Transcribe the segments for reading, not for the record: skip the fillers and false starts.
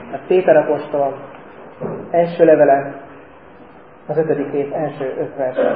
A Péter apostol első levele, az 5. rész első 5 verse.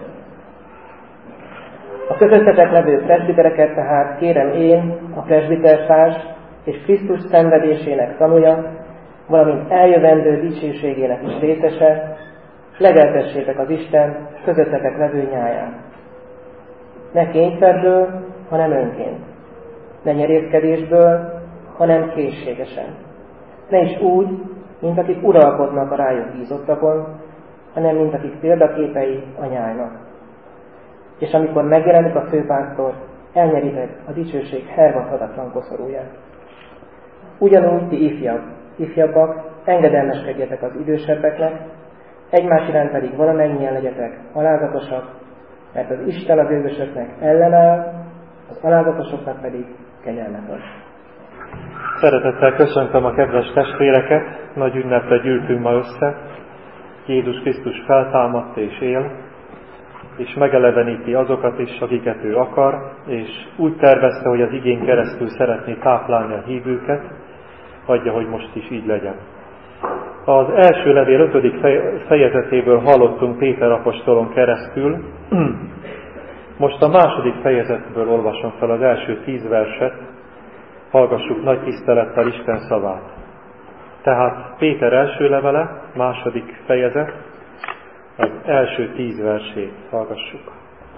A közöttetek levő presbitereket tehát kérem én, a presbitertárs és Krisztus szenvedésének tanúja, valamint eljövendő dicsőségének is részese, legeltessétek az Isten közöttetek levő nyáját. Ne kényszerből, hanem önként. Ne nyerészkedésből, hanem készségesen. Ne is úgy, mint akik uralkodnak a rájuk bízottakon, hanem mint akik példaképei a nyájnak. És amikor megjelenik a főpásztor, elnyeritek a dicsőség hervadhatatlan koszorúját. Ugyanúgy ti ifjabbak, engedelmeskedjetek az idősebbeknek, egymás iránt pedig valamennyien legyetek alázatosak, mert az Isten a bőgösöknek ellenáll, az alázatosoknak pedig kegyelmet ad. Szeretettel köszöntöm a kedves testvéreket, nagy ünnepre gyűltünk ma össze. Jézus Krisztus feltámadt és él, és megeleveníti azokat is, akiket ő akar, és úgy tervezte, hogy az igén keresztül szeretné táplálni a hívőket, adja, hogy most is így legyen. Az első levél 5. fejezetéből hallottunk Péter apostolon keresztül. Most a második fejezetből olvasom fel az első 10 verset, hallgassuk nagy tisztelettel Isten szavát. Tehát Péter első levele, második fejezet, az első 10 versét hallgassuk.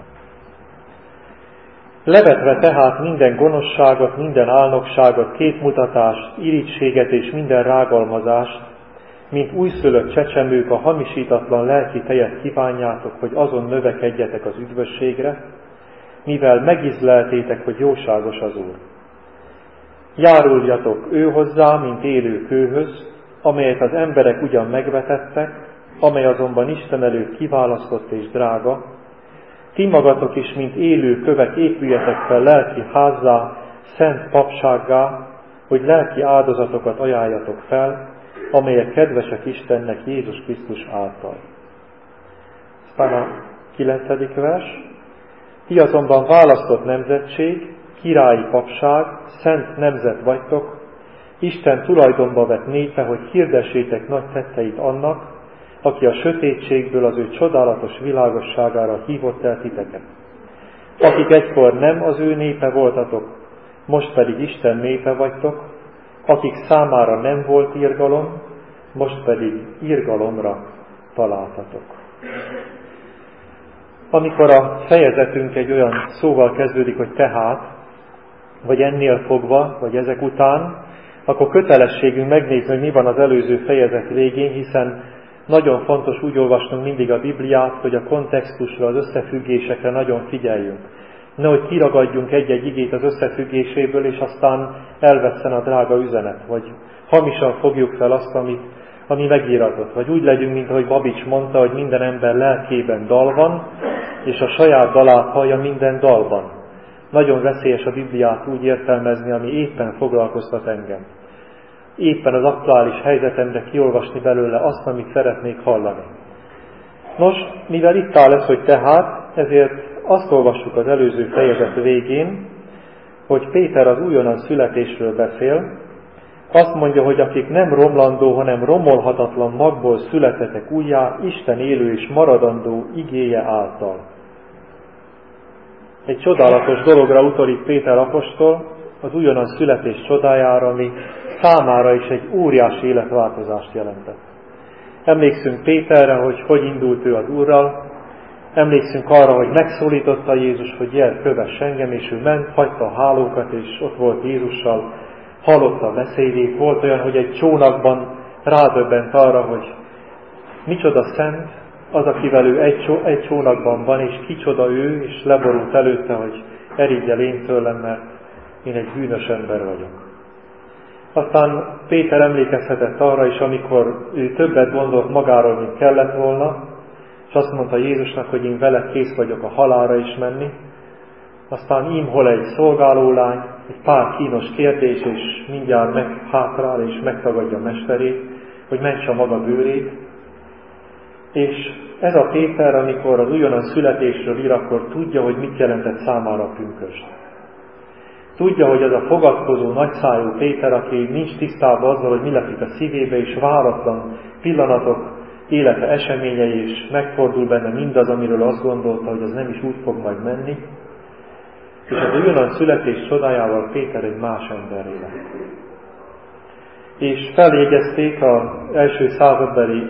Levetve tehát minden gonoszságot, minden álnokságot, képmutatást, irigységet és minden rágalmazást, mint újszülött csecsemők a hamisítatlan lelki tejet kívánjátok, hogy azon növekedjetek az üdvösségre, mivel megízleltétek, hogy jóságos az Úr. Járuljatok ő hozzá, mint élő kőhöz, amelyet az emberek ugyan megvetettek, amely azonban Isten előtt kiválasztott és drága. Ti magatok is, mint élő kövek épüljetek fel lelki házzá, szent papsággá, hogy lelki áldozatokat ajánljatok fel, amelyek kedvesek Istennek Jézus Krisztus által. Aztán a 9. vers. Ti azonban választott nemzetség, királyi papság, szent nemzet vagytok, Isten tulajdonba vett népe, hogy hirdessétek nagy tetteit annak, aki a sötétségből az ő csodálatos világosságára hívott el titeket. Akik egykor nem az ő népe voltatok, most pedig Isten népe vagytok, akik számára nem volt irgalom, most pedig irgalomra találtatok. Amikor a fejezetünk egy olyan szóval kezdődik, hogy tehát, vagy ennél fogva, vagy ezek után, akkor kötelességünk megnézni, hogy mi van az előző fejezet végén, hiszen nagyon fontos úgy olvasnunk mindig a Bibliát, hogy a kontextusra, az összefüggésekre nagyon figyeljünk. Nehogy kiragadjunk egy-egy igét az összefüggéséből, és aztán elvesszen a drága üzenet, vagy hamisan fogjuk fel azt, ami megíratott. Vagy úgy legyünk, mint ahogy Babics mondta, hogy minden ember lelkében dal van, és a saját dalát hallja minden dalban. Nagyon veszélyes a Bibliát úgy értelmezni, ami éppen foglalkoztat engem. Éppen az aktuális helyzetemre kiolvasni belőle azt, amit szeretnék hallani. Nos, mivel itt áll ez, hogy tehát, ezért azt olvassuk az előző fejezet végén, hogy Péter az újonnan születésről beszél. Azt mondja, hogy akik nem romlandó, hanem romolhatatlan magból születetek újjá, Isten élő és maradandó igéje által. Egy csodálatos dologra utalít Péter apostol, az újonnan születés csodájára, ami számára is egy óriási életváltozást jelentett. Emlékszünk Péterre, hogy indult ő az Úrral, emlékszünk arra, hogy megszólította Jézus, hogy gyere, kövess engem, és ő ment, hagyta a hálókat, és ott volt Jézussal, hallotta a beszédét. Volt olyan, hogy egy csónakban rádöbbent arra, hogy micsoda szent az, akivel ő egy csónakban van, és kicsoda ő, és leborult előtte, hogy erígy el én tőlem, mert én egy bűnös ember vagyok. Aztán Péter emlékezhetett arra is, amikor ő többet gondolt magáról, mint kellett volna, és azt mondta Jézusnak, hogy én veled kész vagyok a halálra is menni. Aztán hol egy szolgálólány, egy pár kínos kérdés, és mindjárt meghátrál és megtagadja a mesterét, hogy mentse maga bőrét. És ez a Péter, amikor az újonnan születésről ír, akkor tudja, hogy mit jelentett számára a pünkösd. Tudja, hogy ez a fogadkozó, nagyszájú Péter, aki nincs tisztában azzal, hogy mi lakik a szívébe, és váratlan pillanatok élete eseményei, és megfordul benne mindaz, amiről azt gondolta, hogy ez nem is úgy fog majd menni. És az újonnan születés csodájával Péter egy más emberré lett. És feljegyezték az első századbeli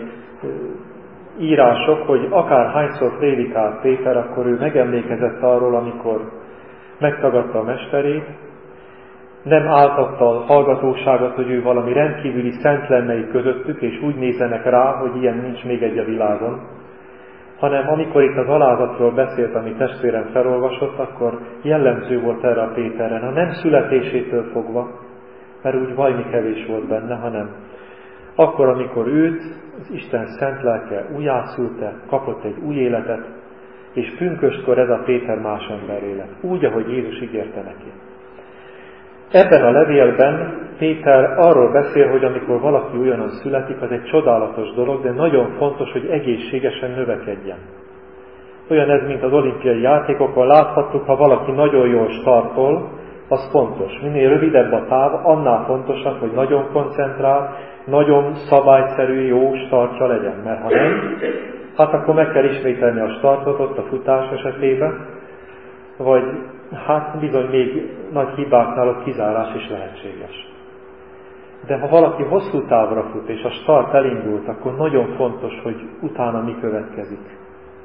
írások, hogy akárhányszor prédikált Péter, akkor ő megemlékezett arról, amikor megtagadta a mesterét, nem áltatta a hallgatóságot, hogy ő valami rendkívüli szent lenne itt közöttük, és úgy nézzenek rá, hogy ilyen nincs még egy a világon, hanem amikor itt az alázatról beszélt, amit testvérem felolvasott, akkor jellemző volt erre a Péterre, na nem születésétől fogva, mert úgy vajmi kevés volt benne, hanem akkor, amikor őt az Isten szent lelke újjászülte, kapott egy új életet, és pünköstkor ez a Péter más ember élet, úgy, ahogy Jézus ígérte neki. Ebben a levélben Péter arról beszél, hogy amikor valaki újonnan születik, az egy csodálatos dolog, de nagyon fontos, hogy egészségesen növekedjen. Olyan ez, mint az olimpiai játékokon láthattuk, ha valaki nagyon jól startol, az fontos. Minél rövidebb a táv, annál fontosabb, hogy nagyon koncentrál, nagyon szabályszerű, jó startja legyen. Mert ha nem, hát akkor meg kell ismételni a startot ott a futás esetében, vagy hát bizony még nagy hibáknál ott kizárás is lehetséges. De ha valaki hosszú távra fut, és a start elindult, akkor nagyon fontos, hogy utána mi következik.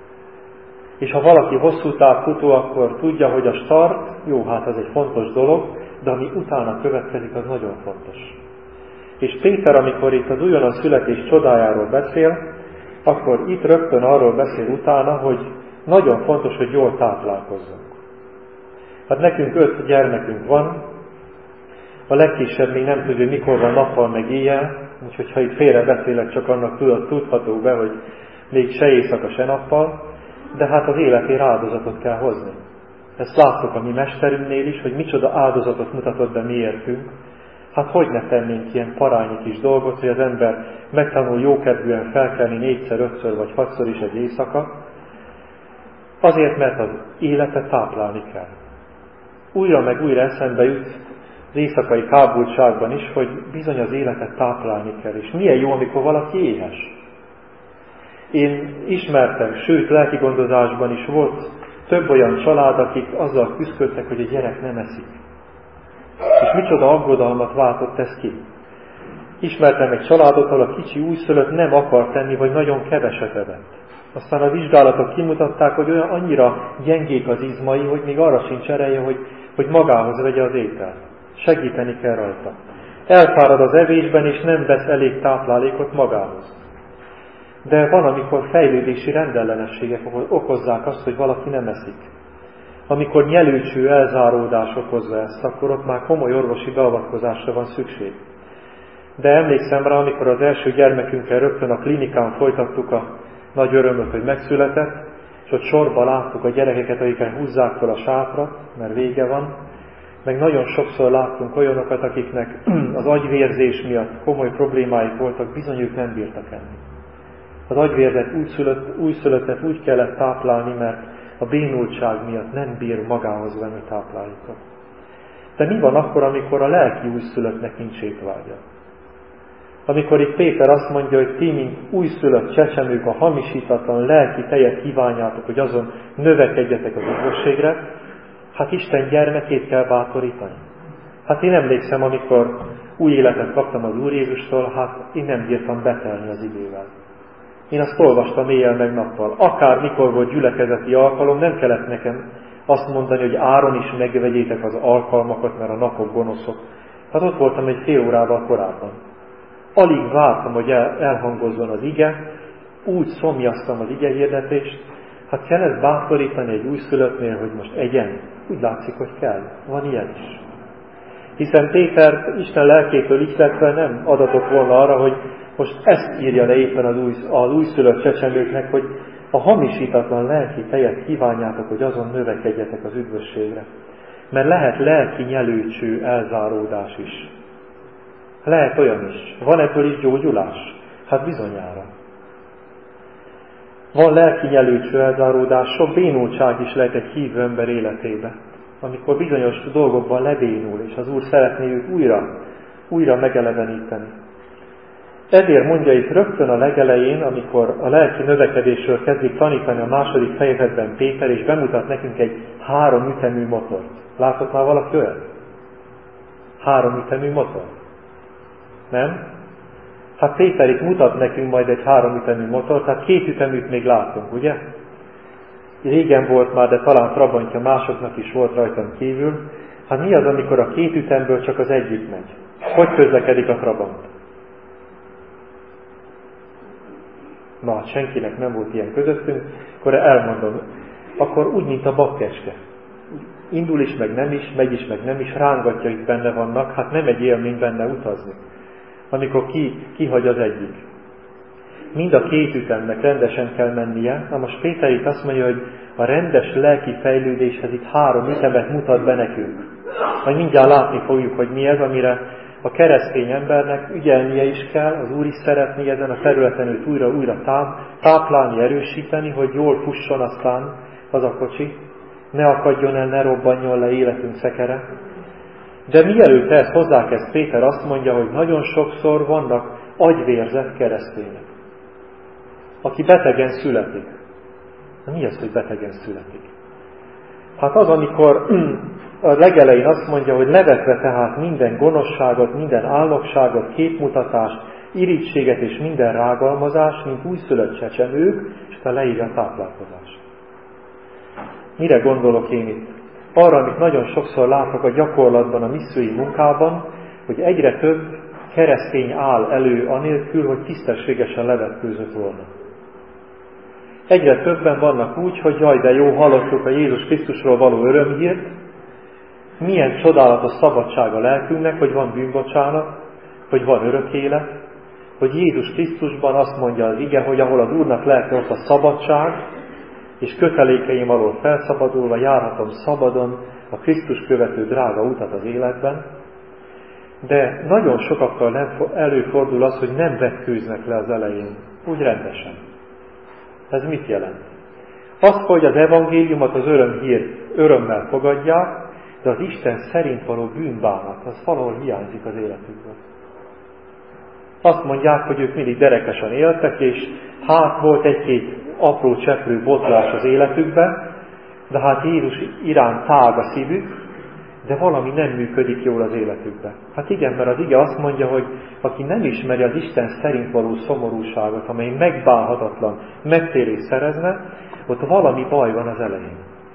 És ha valaki hosszú távfutó, akkor tudja, hogy a start, jó, hát ez egy fontos dolog, de ami utána következik, az nagyon fontos. És Péter, amikor itt az újonnan születés csodájáról beszél, akkor itt rögtön arról beszél utána, hogy nagyon fontos, hogy jól táplálkozzunk. Hát nekünk 5 gyermekünk van, a legkisebb még nem tudja, hogy mikor van nappal meg éjjel, úgyhogy ha itt félre beszélek, csak annak tudható be, hogy még se éjszaka, se nappal, de hát az életére áldozatot kell hozni. Ezt láttuk a mi mesterünknél is, hogy micsoda áldozatot mutatott be miértünk. Hát hogy ne tennénk ilyen parányi kis dolgot, hogy az ember megtanul jókedvűen felkelni 4-szer, 5-ször vagy 6-szor is egy éjszaka, azért, mert az életet táplálni kell. Újra meg újra eszembe jut az éjszakai kábultságban is, hogy bizony az életet táplálni kell. És milyen jó, amikor valaki éhes. Én ismertem, sőt lelki gondozásban is volt több olyan család, akik azzal küzdöttek, hogy a gyerek nem eszik. És micsoda aggodalmat váltott ez ki. Ismertem egy családot, ahol a kicsi újszülött nem akart tenni, vagy nagyon keveset evett. Aztán a vizsgálatok kimutatták, hogy olyan annyira gyengék az izmai, hogy még arra sincs ereje, hogy magához vegye az ételt. Segíteni kell rajta. Elfárad az evésben, és nem vesz elég táplálékot magához. De van, amikor fejlődési rendellenességek okozzák azt, hogy valaki nem eszik. Amikor nyelőcső elzáródás okozza ezt, akkor ott már komoly orvosi beavatkozásra van szükség. De emlékszem rá, amikor az első gyermekünkkel rögtön a klinikán folytattuk a nagy örömöt, hogy megszületett, és ott sorba láttuk a gyerekeket, akiken húzzák fel a sátrat, mert vége van, meg nagyon sokszor láttunk olyanokat, akiknek az agyvérzés miatt komoly problémáik voltak, bizony ők nem bírtak enni. Az agyvérzett újszülöttet úgy kellett táplálni, mert a bénultság miatt nem bír magához venni táplálékot. De mi van akkor, amikor a lelki újszülöttnek nincs étvágya? Amikor itt Péter azt mondja, hogy ti, mint újszülött csecsemők, a hamisítatlan lelki tejet kívánjátok, hogy azon növekedjetek az üdvösségre, hát Isten gyermekét kell bátorítani. Hát én emlékszem, amikor új életet kaptam az Úr Jézustól, hát én nem bírtam betelni az idővel. Én azt olvastam éjjel meg nappal. Akár mikor volt gyülekezeti alkalom, nem kellett nekem azt mondani, hogy áron is megvegyétek az alkalmakat, mert a napok gonoszok. Hát ott voltam egy fél órával korábban. Alig vártam, hogy elhangozzon az ige, úgy szomjaztam az ige hirdetést. Hát kell ezt bátorítani egy újszülöttnél, hogy most egyen? Úgy látszik, hogy kell. Van ilyen is. Hiszen Péter Isten lelkétől ihletve nem adatott volna arra, hogy most ezt írja le éppen az újszülött csecsemőknek, hogy a hamisítatlan lelki tejet kívánjátok, hogy azon növekedjetek az üdvösségre. Mert lehet lelki nyelőcső elzáródás is. Lehet olyan is. Van ebből is gyógyulás? Hát bizonyára. Van lelki nyelőcső elzáródás, sok bénultság is lehet egy hívő ember életébe. amikor bizonyos dolgokban lebénul, és az Úr szeretné őt újra megeleveníteni. Ezért mondja itt rögtön a legelején, amikor a lelki növekedésről kezdik tanítani a második fejezetben Péter, és bemutat nekünk egy 3 ütemű motort. Látott már valaki olyat? 3 ütemű motor? Nem? Hát Péter itt mutat nekünk majd egy 3 ütemű motort, tehát 2 üteműt még látunk, ugye? Régen volt már, de talán Trabantja másoknak is volt rajtam kívül. Hát mi az, amikor a 2 ütemből csak az egyik megy? Hogy közlekedik a Trabant? Na, hát senkinek nem volt ilyen közöttünk, akkor elmondom. Akkor úgy, mint a babkeske. Indul is, meg nem is, megy is, meg nem is, rángatja itt benne vannak, hát nem egy élmény benne utazni. Amikor kihagy az egyik. Mind a 2 ütemnek rendesen kell mennie. Na most Péter itt azt mondja, hogy a rendes lelki fejlődéshez itt 3 ütemet mutat be nekünk. Majd mindjárt látni fogjuk, hogy mi ez, amire a keresztény embernek ügyelnie is kell, az Úr is szeretné ezen a területen őt újra táplálni, erősíteni, hogy jól fusson aztán az a kocsi, ne akadjon el, ne robbanjon le életünk szekere. De mielőtt ezt hozzákezd Péter azt mondja, hogy nagyon sokszor vannak agyvérzett keresztények, aki betegen születik. Na, mi az, hogy betegen születik? Hát az, amikor a legelején azt mondja, hogy levetve tehát minden gonoszságot, minden álnokságot, képmutatást, irítséget és minden rágalmazást, mint újszülött csecsemők, és aztán leírja a táplálkozást. Mire gondolok én itt? Arra, amit nagyon sokszor látok a gyakorlatban, a missziói munkában, hogy egyre több keresztény áll elő anélkül, hogy tisztességesen levetkőzött volna. Egyre többen vannak úgy, hogy jaj, de jó, hallottuk a Jézus Krisztusról való örömhírt, milyen csodálatos szabadság a lelkünknek, hogy van bűnbocsánat, hogy van örök élet, hogy Jézus Krisztusban azt mondja az ige, hogy ahol az Úrnak lelke, ott a szabadság, és kötelékeim alól felszabadulva járhatom szabadon a Krisztus követő drága utat az életben. De nagyon sokakkal előfordul az, hogy nem vetkőznek le az elején, úgy rendesen. Ez mit jelent? Azt, hogy az evangéliumot, az örömhírt örömmel fogadják, de az Isten szerint való bűnbánat, az valahol hiányzik az életükből. Azt mondják, hogy ők mindig derekesen éltek, és hát volt egy-két apró cseprő botlás az életükben, de hát Jézus iránt tág a szívük, de valami nem működik jól az életükben. Hát igen, mert az ige azt mondja, hogy aki nem ismeri az Isten szerint való szomorúságot, amely megbánhatatlan megtérést szerezne, ott valami baj van az elején.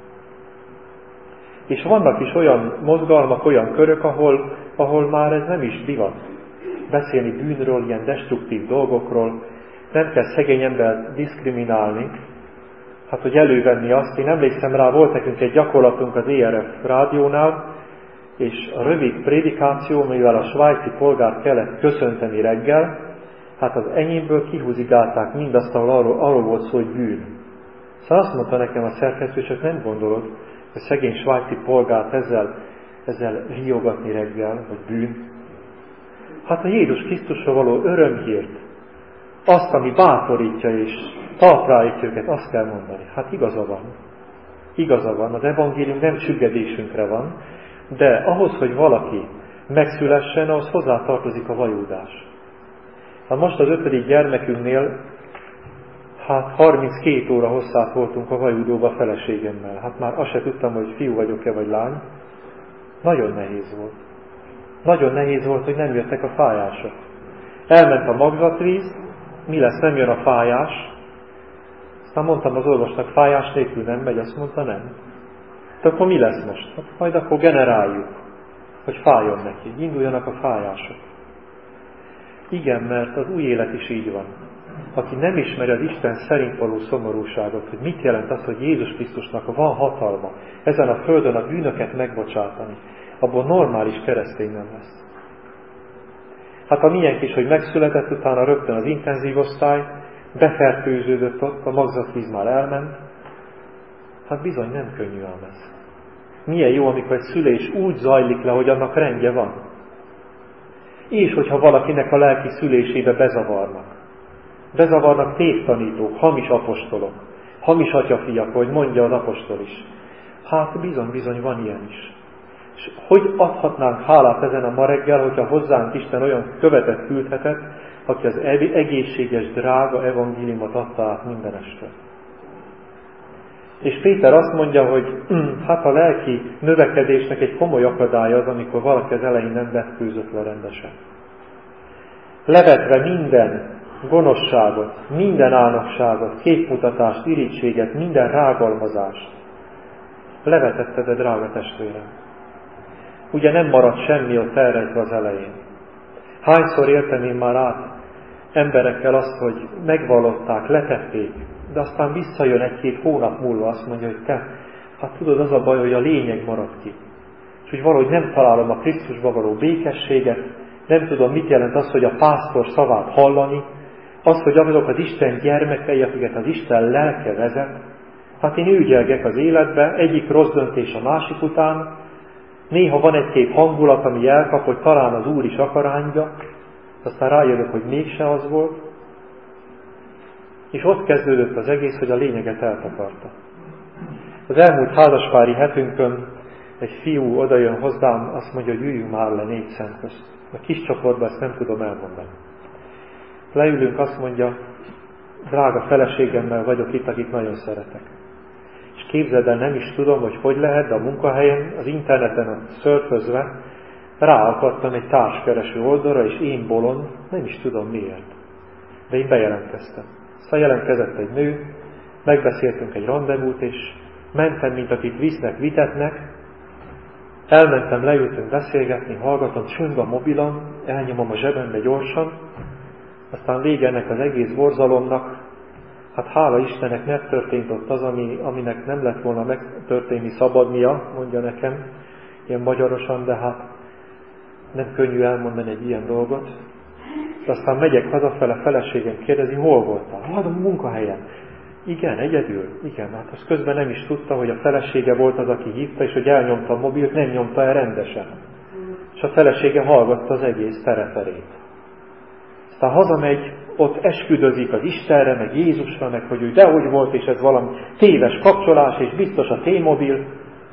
És vannak is olyan mozgalmak, olyan körök, ahol már ez nem is divat. Beszélni bűnről, ilyen destruktív dolgokról, nem kell szegény embert diszkriminálni, hát hogy elővenni azt. Én emlékszem rá, volt nekünk egy gyakorlatunk az ERF rádiónál, és a rövid prédikáció, mivel a svájci polgárt kellett köszönteni reggel, hát az enyémből kihúzigálták mindazt, ahol arról volt szó, hogy bűn. Szóval azt mondta nekem a szerkesztő, csak nem gondolod, hogy szegény svájci polgárt ezzel riogatni reggel, vagy bűn. Hát a Jézus Krisztusról való örömhírt, azt, ami bátorítja és talpraállítja őket, azt kell mondani. Hát igaza van. Igaza van. Az evangélium nem csüggedésünkre van, de ahhoz, hogy valaki megszülessen, ahhoz hozzátartozik a vajúdás. Hát most az 5. gyermekünknél, hát 32 óra hosszát voltunk a vajúdóba feleségemmel. Hát már azt se tudtam, hogy fiú vagyok-e vagy lány. Nagyon nehéz volt. Nagyon nehéz volt, hogy nem jöttek a fájások. Elment a magzatvíz, mi lesz, nem jön a fájás. Aztán mondtam az orvosnak, fájás nélkül nem megy, azt mondta nem. De akkor mi lesz most? Hát majd akkor generáljuk, hogy fájjon neki, induljanak a fájások. Igen, mert az új élet is így van. Aki nem ismeri az Isten szerint való szomorúságot, hogy mit jelent az, hogy Jézus Krisztusnak van hatalma ezen a földön a bűnöket megbocsátani, abból normális keresztény nem lesz. Hát a miénk is, hogy megszületett, utána rögtön az intenzív osztály, befertőződött ott, a magzatvíz már elment. Hát bizony nem könnyű ám ez. Milyen jó, amikor egy szülés úgy zajlik le, hogy annak rendje van. És hogyha valakinek a lelki szülésébe bezavarnak. Bezavarnak tévtanítók, hamis apostolok, hamis atyafiak, ahogy mondja az apostol is. Hát bizony van ilyen is. És hogy adhatnánk hálát ezen a ma reggel, hogyha hozzánk Isten olyan követet küldhetett, aki az egészséges, drága evangéliumot adta át mindenestől. És Péter azt mondja, hogy hát a lelki növekedésnek egy komoly akadálya az, amikor valaki az elején nem vetkőzött le rendesen. Levetve minden gonoszságot, minden álnokságot, képmutatást, irítséget, minden rágalmazást. Levetetted, de drága testvérem. Ugye nem maradt semmi ott elrejtve az elején. Hányszor éltem én már át emberekkel azt, hogy megvallották, letették, de aztán visszajön egy-két hónap múlva, azt mondja, hogy te, hát tudod, az a baj, hogy a lényeg marad ki. És hogy valahogy nem találom a Krisztusba való békességet, nem tudom, mit jelent az, hogy a pásztor szavát hallani, az, hogy azok az Isten gyermekei, akiket az Isten lelke vezet, hát én ügyelgek az életbe, egyik rossz döntés a másik után, néha van egy-két hangulat, ami elkap, hogy talán az Úr is akarányja, aztán rájövök, hogy mégse az volt, és ott kezdődött az egész, hogy a lényeget eltakarta. Az elmúlt házaspári hetünkön egy fiú odajön hozzám, azt mondja, hogy üljünk már le 4 szem közt. A kis csoportban ezt nem tudom elmondani. Leülünk, azt mondja, drága feleségemmel vagyok itt, akit nagyon szeretek. És képzeld el, nem is tudom, hogy lehet, de a munkahelyen, az interneten szörfözve ráakadtam egy társkereső oldalra, és én bolond, nem is tudom miért. De én bejelentkeztem. Szóval jelentkezett egy nő, megbeszéltünk egy randevút, és mentem, mint akit visznek, vitetnek. Elmentem, leültünk beszélgetni, hallgatom, csöng a mobilom, elnyomom a zsebembe gyorsan, aztán vége ennek az egész borzalomnak, hát hála Istennek megtörtént ott az, aminek nem lett volna megtörténni szabadnia, mondja nekem, ilyen magyarosan, de hát nem könnyű elmondani egy ilyen dolgot. De aztán megyek hazafele, feleségem kérdezi, hol voltál? Hát a munkahelyen. Igen, egyedül. Igen, hát azt közben nem is tudta, hogy a felesége volt az, aki hívta, és hogy elnyomta a mobilt, nem nyomta el rendesen. És a felesége hallgatta az egész tereferét. Aztán hazamegy, ott esküdözik az Istenre, meg Jézusra, meg hogy ő dehogy volt, és ez valami téves kapcsolás, és biztos a T-mobil.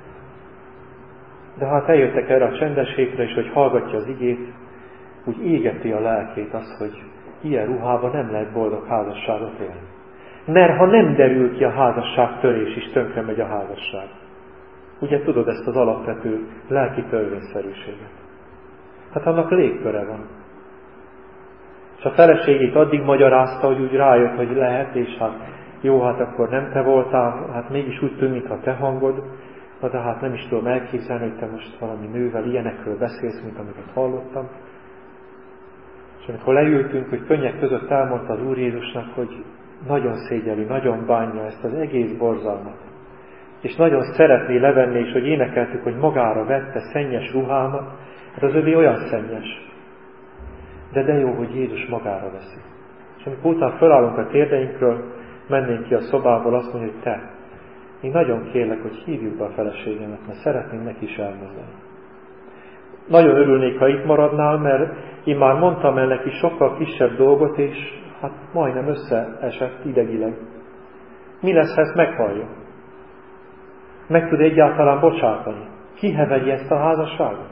De hát eljöttek erre a csendességre, és hogy hallgatja az igét, úgy égeti a lelkét az, hogy ilyen ruhában nem lehet boldog házasságot élni. Mert ha nem derül ki a házasságtörés is, tönkre megy a házasság. Ugye tudod ezt az alapvető lelki törvényszerűséget? Hát annak légköre van. És a feleségét addig magyarázta, hogy úgy rájött, hogy lehet, és hát jó, hát akkor nem te voltál, hát mégis úgy tűnt, mintha te hangod, de hát nem is tudom elképzelni, hogy te most valami nővel ilyenekről beszélsz, mint amiket hallottam. És amikor leültünk, hogy könnyek között elmondta az Úr Jézusnak, hogy nagyon szégyeli, nagyon bánja ezt az egész borzalmat. És nagyon szeretné levenni, és hogy énekeltük, hogy magára vette szennyes ruhámat, hát az övé olyan szennyes. De jó, hogy Jézus magára veszi. És amikor utána fölállunk a térdeinkről, mennénk ki a szobából, azt mondja, hogy te, én nagyon kérlek, hogy hívjuk be a feleségemet, mert szeretném neki is elmondani. Nagyon örülnék, ha itt maradnál, mert én már mondtam el neki sokkal kisebb dolgot, és hát majdnem összeesett idegileg. Mi lesz, ha ezt meghallja? Meg tud egyáltalán bocsátani? Kihevegye ezt a házasságot?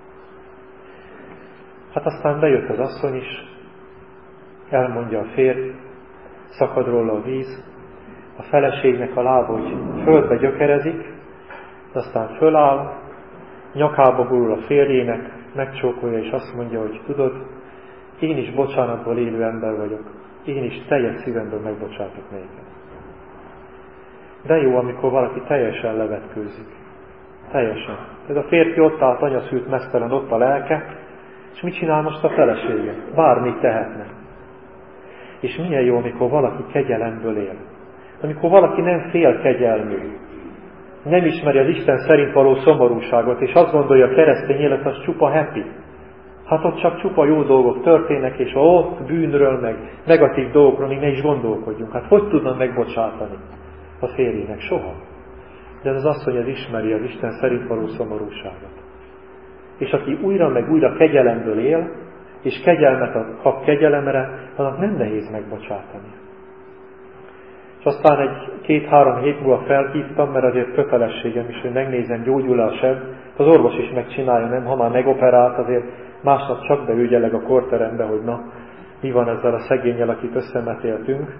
Hát aztán bejött az asszony is, elmondja a férj, szakad róla a víz, a feleségnek a lába, hogy földbe gyökerezik, aztán föláll, nyakába gurul a férjének, megcsókolja, és azt mondja, hogy tudod, én is bocsánatból élő ember vagyok, én is teljes szívemből megbocsátok néked. De jó, amikor valaki teljesen levetkőzik. Teljesen. Ez a férfi ott állt, anya szült meztelen, ott a lelke, és mit csinál most a felesége? Bármit tehetne. És milyen jó, amikor valaki kegyelemből él. Amikor valaki nem fél kegyelmű. Nem ismeri az Isten szerint való szomorúságot, és azt gondolja, a keresztény élet az csupa happy. Hát ott csak csupa jó dolgok történnek, és ott bűnről, meg negatív dolgokról még ne is gondolkodjunk. Hát hogy tudna megbocsátani a férjének? Soha. De ez az asszony, az ismeri az Isten szerint való szomorúságot. És aki újra meg újra kegyelemből él, és kegyelmet kap kegyelemre, annak nem nehéz megbocsátani. És aztán egy 2-3 hét múlva felhívtam, mert azért kötelességem is, hogy megnézem, gyógyul-e a seb. Az orvos is megcsinálja, nem? Ha már megoperált, azért másnap csak beügyeleg a kórterembe, hogy na, mi van ezzel a szegénnyel, akit összemetéltünk.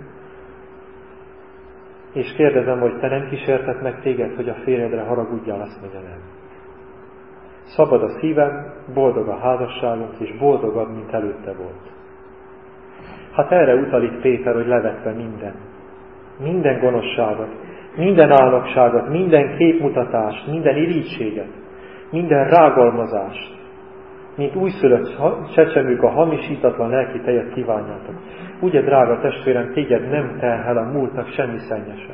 És kérdezem, hogy te nem kísértet meg téged, hogy a férjedre haragudjál, azt mondja, nem. Szabad a szívem, boldog a házasságunk, és boldogabb, mint előtte volt. Hát erre utal itt Péter, hogy levetve minden gonoszságot, minden álnokságot, minden képmutatást, minden irítséget, minden rágalmazást, mint újszülött csecsemők a hamisítatlan lelki tejet kívánjátok. Ugye, drága testvérem, téged nem terhel a múltnak semmi szennyese.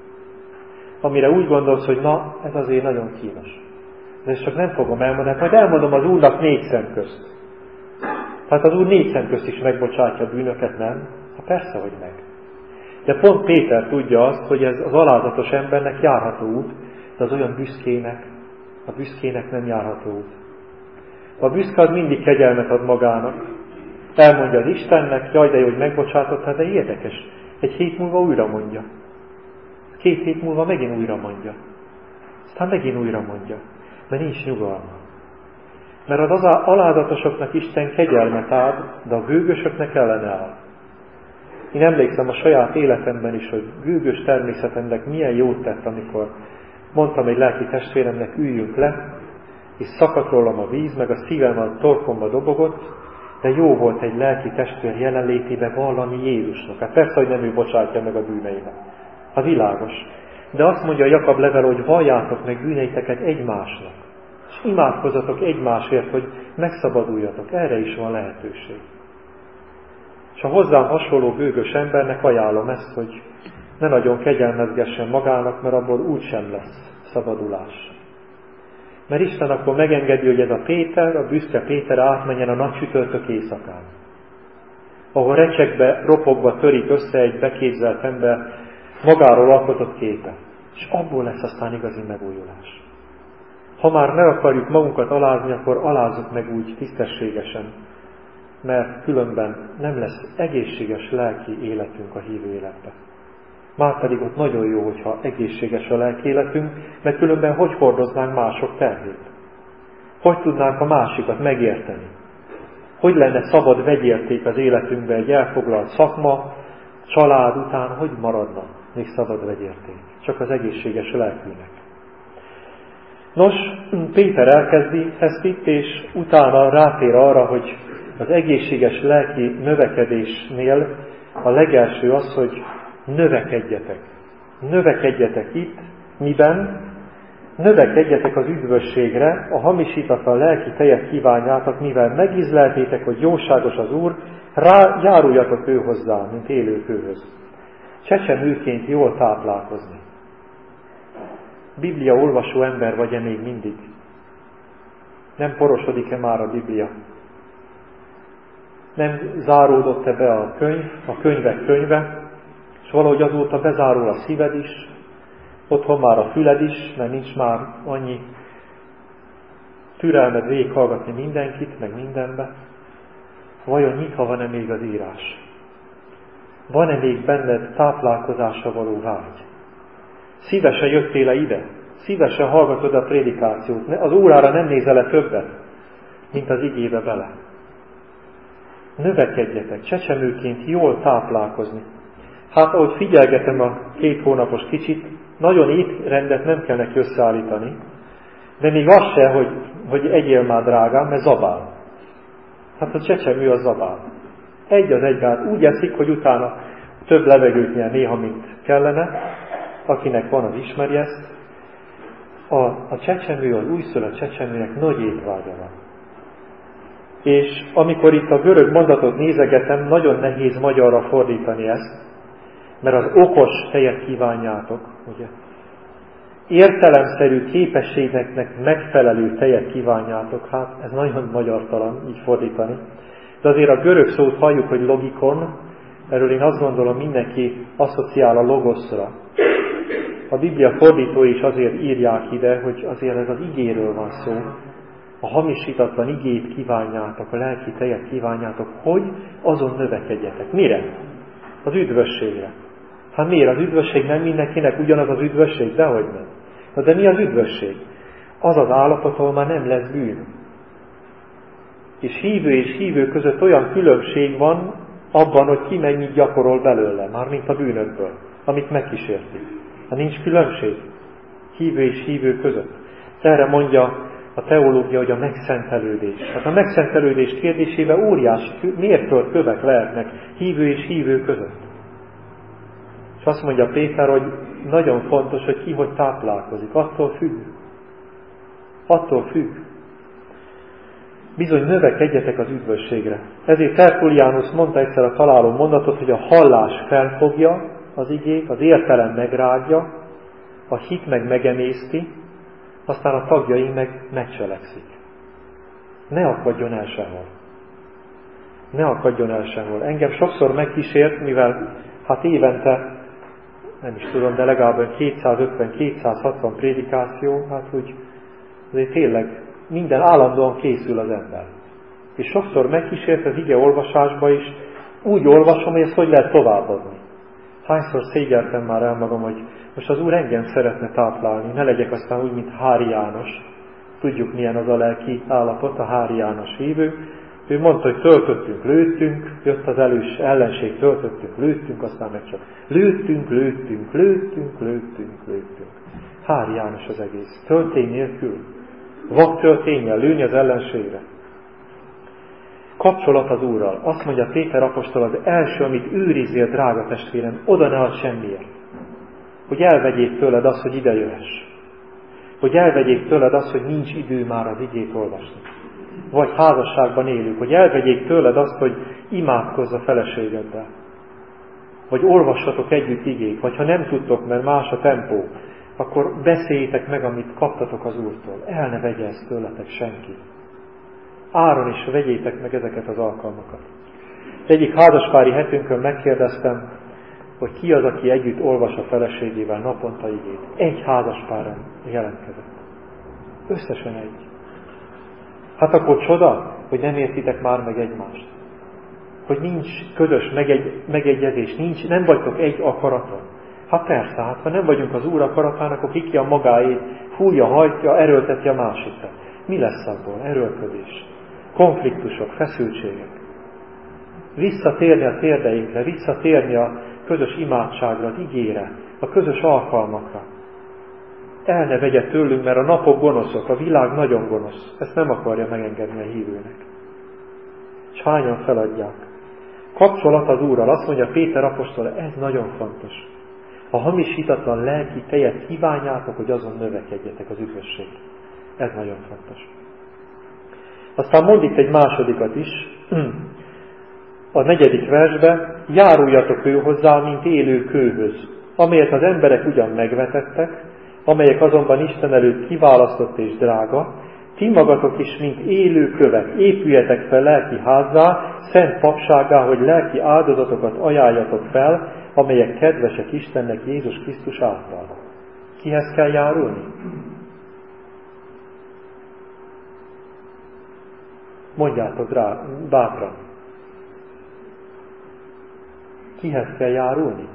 Amire úgy gondolsz, hogy na, ez azért nagyon kínos. De ezt csak nem fogom elmondani, majd elmondom az Úrnak 4 szem közt. Tehát az Úr 4 szem közt is megbocsátja a bűnöket, nem? Hát persze, hogy meg. De pont Péter tudja azt, hogy ez az alázatos embernek járható út, de az olyan a büszkének nem járható út. A büszke az mindig kegyelmet ad magának. Elmondja az Istennek, jaj, de jó, hogy megbocsátottál, de érdekes. Egy hét múlva újra mondja. 2 hét múlva megint újra mondja. Aztán megint újra mondja. Mert nincs nyugalma. Mert az alázatosoknak Isten kegyelmet ad, de a gőgösöknek ellene áll. Én emlékszem a saját életemben is, hogy gőgös természetemnek milyen jót tett, amikor mondtam egy lelki testvéremnek, üljünk le, és szakadt rólam a víz, meg a szívem a torkomba dobogott, de jó volt egy lelki testvér jelenlétében vallani Jézusnak. Hát persze, hogy nem ő bocsátja meg a bűneimet. Ha világos. De azt mondja Jakab levele, hogy valljátok meg bűneiteket egymásnak. És imádkozzatok egymásért, hogy megszabaduljatok. Erre is van lehetőség. És a hozzám hasonló gőgös embernek ajánlom ezt, hogy ne nagyon kegyelmezgessen magának, mert abból úgysem lesz szabadulás. Mert Isten akkor megengedi, hogy ez a Péter, a büszke Péter átmenjen a nagy csütörtök éjszakán. Ahol recsegbe, ropogva törik össze egy beképzelt ember magáról alkotott képe. És abból lesz aztán igazi megújulás. Ha már meg akarjuk magunkat alázni, akkor alázzuk meg úgy tisztességesen, mert különben nem lesz egészséges lelki életünk a hívő életben. Márpedig ott nagyon jó, hogyha egészséges a lelki életünk, mert különben hogy hordoznánk mások terhét? Hogy tudnánk a másikat megérteni? Hogy lenne szabad vegyérték az életünkben egy elfoglalt szakma, család után, hogy maradna még szabad vegyérték? Csak az egészséges lelkűnek. Nos, Péter elkezdi ezt itt, és utána rátér arra, hogy az egészséges lelki növekedésnél a legelső az, hogy növekedjetek. Növekedjetek itt, miben? Növekedjetek az üdvösségre, a hamisítatlan lelki tejet kívánjátok, mivel megízleltétek, hogy jóságos az Úr, járuljatok ő hozzá, mint élőkőhöz. Csecsemőként jól táplálkozni. Biblia olvasó ember vagy-e még mindig? Nem porosodik-e már a Biblia? Nem záródott-e be a könyv, a könyvek könyve, és valahogy azóta bezárul a szíved is, otthon már a füled is, mert nincs már annyi türelmed végighallgatni mindenkit, meg mindenbe. Vajon nyitva van-e még az írás? Van-e még benned táplálkozásra való vágy? Szívesen jöttél-e ide? Szívesen hallgatod a prédikációt? Az órára nem nézel-e többet, mint az igébe bele? Növekedjetek, csecsemőként jól táplálkozni. Hát ahogy figyelgetem a 2 hónapos kicsit, nagyon étrendet nem kell neki összeállítani, de még az se, hogy egyél már drágám, mert zabál. Hát a csecsemő az zabál. Egy az egyből úgy eszik, hogy utána több levegőt nyer néha, mint kellene. Akinek van, az ismeri ezt. A csecsemő, az újszülött csecsemőnek nagy étvágya van. És amikor itt a görög mondatot nézegetem, nagyon nehéz magyarra fordítani ezt, mert az okos tejet kívánjátok, ugye? Értelemszerű képességeknek megfelelő tejet kívánjátok, hát ez nagyon magyartalan így fordítani. De azért a görög szót halljuk, hogy logikon, erről én azt gondolom, mindenki asszociál a logoszra. A Biblia fordítói is azért írják ide, hogy azért ez az igéről van szó. A hamisítatlan igét kívánjátok, a lelki tejet kívánjátok, hogy azon növekedjetek. Mire? Az üdvösségre. Hát miért? Az üdvösség nem mindenkinek ugyanaz az üdvösség? Dehogy nem. Na de mi az üdvösség? Az az állapot, ahol már nem lesz bűn. És hívő között olyan különbség van abban, hogy ki mennyit gyakorol belőle, mármint a bűnökből, amit megkísérti. Ha nincs különbség hívő és hívő között. Erre mondja a teológia, hogy a megszentelődés. Hát a megszentelődés kérdésében óriási mérföldkövek lehetnek hívő és hívő között. És azt mondja Péter, hogy nagyon fontos, hogy ki hogy táplálkozik. Attól függ. Attól függ. Bizony növekedjetek az üdvösségre. Ezért Tertullianus mondta egyszer a találó mondatot, hogy a hallás felfogja az igét, az értelem megrágja, a hit meg megemészti, aztán a tagjaink meg megcselekszik. Ne akadjon el sehol. Ne akadjon el sehol. Engem sokszor megkísért, mivel hát évente, nem is tudom, de legalább 250-260 prédikáció, hát úgy azért tényleg minden állandóan készül az ember. És sokszor megkísért az ige olvasásba is, úgy olvasom, hogy ezt hogy lehet továbbadni. Hányszor szégyeltem már el magam, hogy most az Úr engem szeretne táplálni, ne legyek aztán úgy, mint Hári János. Tudjuk, milyen az a lelki állapot, a Hári János hívő. Ő mondta, hogy töltöttünk, lőttünk, jött az ellenség, töltöttünk, lőttünk, aztán meg csak lőttünk. Hári János az egész. Töltény nélkül. Vak tölténnyel lőni az ellenségre. Kapcsolat az Úrral. Azt mondja Péter apostol, az első, amit őrizzél, drága testvérem, oda ne add semmiért. Hogy elvegyék tőled azt, hogy ide jöhess. Hogy elvegyék tőled azt, hogy nincs idő már az igét olvasni. Vagy házasságban élünk. Hogy elvegyék tőled azt, hogy imádkozz a feleségeddel. Vagy olvassatok együtt igét. Vagy ha nem tudtok, mert más a tempó, akkor beszéljétek meg, amit kaptatok az Úrtól. El ne vegye ezt tőletek senki. Áron is vegyétek meg ezeket az alkalmakat. Egyik házaspári hetünkön megkérdeztem, hogy ki az, aki együtt olvas a feleségével naponta igét. Egy házaspár jelentkezett. Összesen egy. Hát akkor csoda, hogy nem értitek már meg egymást. Hogy nincs közös megegyezés, nem vagytok egy akaraton. Hát persze, hát ha nem vagyunk az Úr akaratának, akkor ki a magáét fújja, hajtja, erőlteti a másikra. Mi lesz abból? Erőlködés. Konfliktusok, feszültségek. Visszatérni a térdeinkre, visszatérni a közös imádságra, az igére, a közös alkalmakra. El ne vegye tőlünk, mert a napok gonoszok, a világ nagyon gonosz. Ezt nem akarja megengedni a hívőnek. És hányan feladják. Kapcsolat az Úrral, azt mondja Péter apostol, ez nagyon fontos. A hamisítatlan lelki tejet kívánjátok, hogy azon növekedjetek az üdvösségre. Ez nagyon fontos. Aztán mond itt egy másodikat is, a 4. versbe, járuljatok ő hozzá, mint élő kőhöz, amelyet az emberek ugyan megvetettek, amelyek azonban Isten előtt kiválasztott és drága, ti magatok is, mint élő kövek, épüljetek fel lelki házzá, szent papsággá, hogy lelki áldozatokat ajánljatok fel, amelyek kedvesek Istennek Jézus Krisztus által. Kihez kell járulni? Mondjátok bátran. Kihez kell járulni?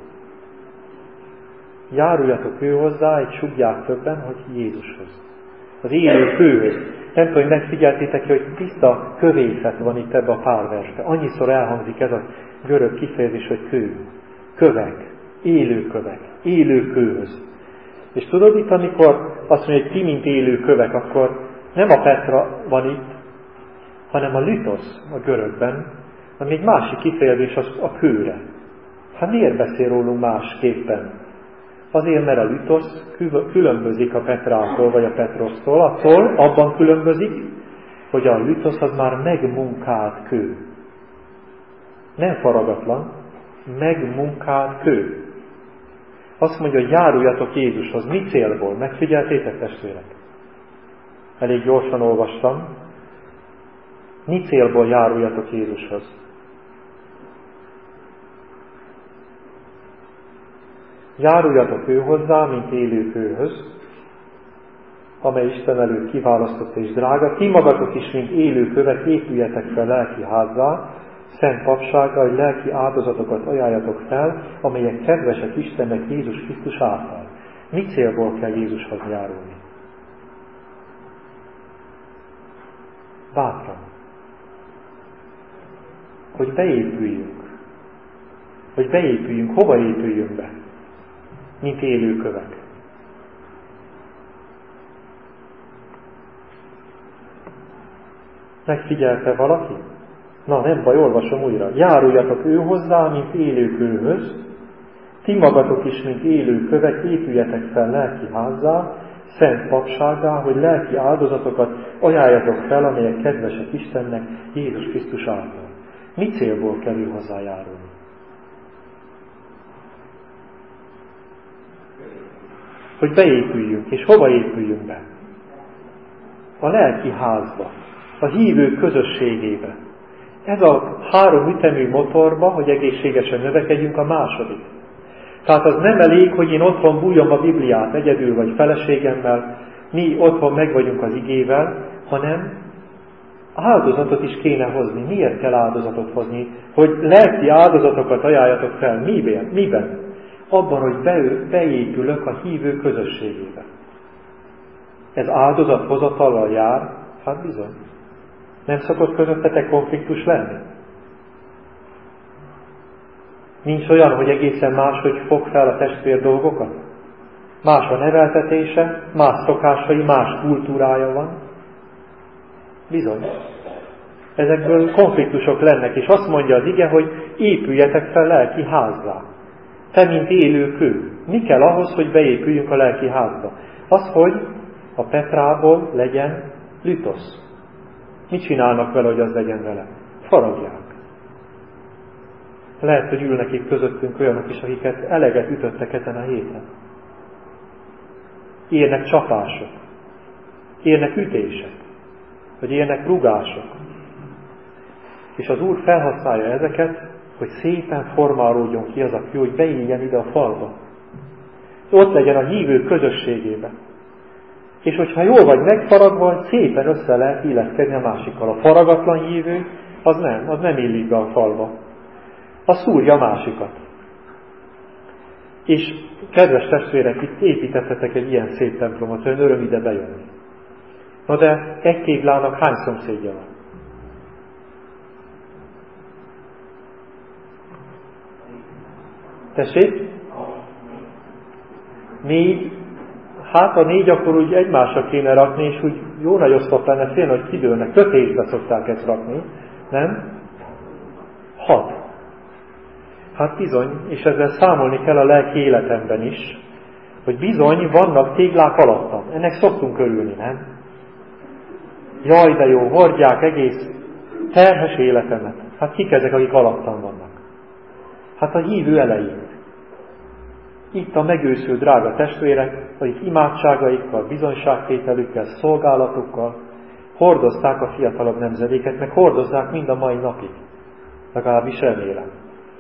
Járuljatok ő hozzá, egy sugják többen, hogy Jézushoz. Az élő kőhöz. Nem tudom, hogy megfigyeltétek, hogy tiszta kövészet van itt ebben a pár versben. Annyiszor elhangzik ez a görög kifejezés, hogy kő. Kövek. Élő kőhöz. És tudod itt, amikor azt mondja, hogy ti, mint élő kövek, akkor nem a Petra van itt, hanem a lütosz a görögben, ami egy másik kifejezés a kőre. Hát miért beszél rólunk másképpen? Azért, mert a lütosz különbözik a Petrától, vagy a Petrosztól, attól abban különbözik, hogy a lütosz az már megmunkált kő. Nem faragatlan, megmunkált kő. Azt mondja, hogy járuljatok Jézushoz. Mi célból? Megfigyeltétek, testvérek? Elég gyorsan olvastam. Mi célból járuljatok Jézushoz? Járuljatok ő hozzá, mint élő kőhöz, amely Isten előtt kiválasztott és drága. Ti magatok is, mint élő kövek, épüljetek fel lelki házzá, szent papsággal, hogy lelki áldozatokat ajánljatok fel, amelyek kedvesek Istennek Jézus Krisztus által. Mi célból kell Jézushoz járulni? Bátran. Hogy beépüljünk. Hogy beépüljünk. Hova épüljünk be? Mint élőkövek. Megfigyelte valaki? Na, nem baj, olvasom újra. Járuljatok ő hozzá, mint élőkőhöz, ti magatok is, mint élőkövek, épüljetek fel lelki házzá, szent papsággá, hogy lelki áldozatokat ajánljatok fel, amelyek kedvesek Istennek Jézus Krisztus által. Mi célból kell ő hozzájárulni? Hogy beépüljünk, és hova épüljünk be? A lelki házba, a hívők közösségébe. Ez a 3 ütemű motorba, hogy egészségesen növekedjünk, a második. Tehát az nem elég, hogy én otthon bújjam a Bibliát egyedül vagy feleségemmel, mi otthon meg vagyunk az igével, hanem áldozatot is kéne hozni. Miért kell áldozatot hozni? Hogy lelki áldozatokat ajánljatok fel. Miben? Abban, hogy beépülök a hívő közösségébe. Ez áldozathozatallal jár? Hát bizony. Nem szokott közöttetek konfliktus lenni? Nincs olyan, hogy egészen máshogy fog fel a testvér dolgokat? Más a neveltetése, más szokásai, más kultúrája van. Bizony. Ezekből konfliktusok lennek, és azt mondja az ige, hogy épüljetek fel lelki házzá. Te, mint élő kő. Mi kell ahhoz, hogy beépüljünk a lelki házba? Az, hogy a Petrából legyen lütosz. Mit csinálnak vele, hogy az legyen vele? Faragják. Lehet, hogy ülnek itt közöttünk olyanok is, akiket eleget ütöttek ezen a héten. Érnek csapások, érnek ütések, vagy érnek rugások. És az Úr felhasználja ezeket, hogy szépen formálódjon ki az a kő, hogy beéljen ide a falba. Ott legyen a hívő közösségében. És hogyha jól vagy megfaragva, szépen össze lehet illeszkedni a másikkal. A faragatlan hívő, az nem illik be a falba. Az szúrja a másikat. És kedves testvérek, itt építettetek egy ilyen szép templomot, olyan öröm ide bejönni. Na de egy téglának hány szomszédja van? Tessék? 4. Hát a 4 akkor úgy egymásra kéne rakni, és úgy jó nagy oszlop lenne, félne, hogy kidőlnek. Kötésbe szokták ezt rakni, nem? 6. Hát bizony, és ezzel számolni kell a lelki életemben is, hogy bizony vannak téglák alattam. Ennek szoktunk örülni, nem? Jaj, de jó, hordják egész terhes életemet. Hát kik ezek, akik alattam vannak? Hát a hívő elején. Itt a megőszül drága testvérek, akik imádságaikkal, bizonyságtételükkel, szolgálatukkal hordozták a fiatalabb nemzedéket, meg hordozzák mind a mai napig. Legalábbis remélem.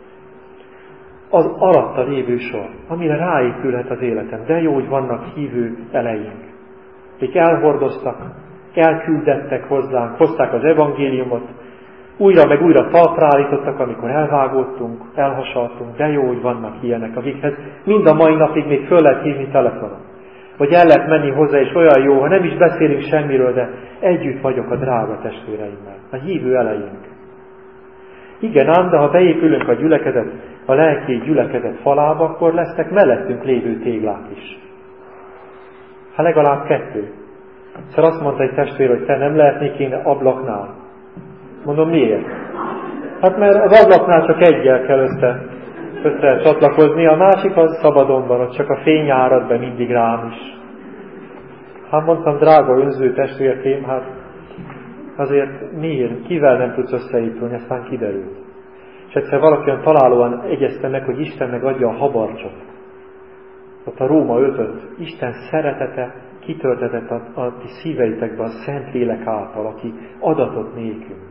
Az alatta lévő sor, amire ráépülhet az életem. De jó, hogy vannak hívő eleink, akik elhordoztak, elküldettek hozzánk, hozták az evangéliumot, újra meg újra talpra állítottak, amikor elvágódtunk, elhasaltunk, de jó, hogy vannak ilyenek, akikhez mind a mai napig még föl lehet hívni telefonon. Vagy el lehet menni hozzá, és olyan jó, ha nem is beszélünk semmiről, de együtt vagyok a drága testvéreimmel, a hívő eleink. Igen ám, de ha beépülünk a gyülekezet, a lelki gyülekezet falába, akkor lesznek mellettünk lévő téglák is. Hát legalább 2. Szóval azt mondta egy testvér, hogy te nem lehetnék én ablaknál. Mondom, miért? Hát mert az ablaknál csak egyel kell össze csatlakozni, a másik az szabadon van, ott csak a fény árad be mindig rám is. Hát mondtam, drága önző testvérkém, hát azért miért? Kivel nem tudsz összeépülni, aztán kiderült. És egyszer valaki olyan találóan egyezte meg, hogy Isten megadja a habarcsot. Ott a Róma 5-öt. Isten szeretete kitöltetett a ti szíveitekbe a Szentlélek által, aki adatot nékünk.